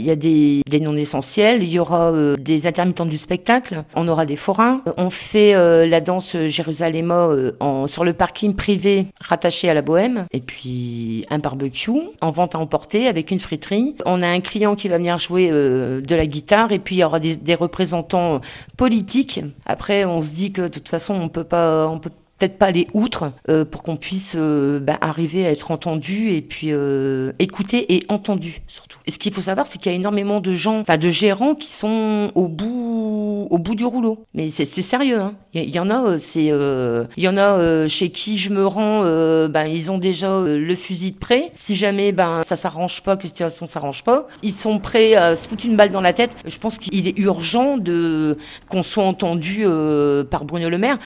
y a des non essentiels, il y aura des intermittents du spectacle, on aura des forains, on fait la danse Jérusalem sur le parking privé rattaché à la Bohème, et puis un barbecue en vente à emporter avec une friterie. On a un client qui va venir jouer de la guitare, et puis il y aura des représentants politiques. Après, on se dit que de toute façon, on peut peut-être pas aller outre pour qu'on puisse arriver à être entendu et puis écouté et entendu surtout. Et ce qu'il faut savoir, c'est qu'il y a énormément de gens, de gérants qui sont au bout du rouleau. Mais c'est sérieux, hein. Il y en a, chez qui je me rends, ils ont déjà le fusil de près. Si jamais ça s'arrange pas, que la situation s'arrange pas, ils sont prêts à se foutre une balle dans la tête. Je pense qu'il est urgent qu'on soit entendu par Bruno Le Maire.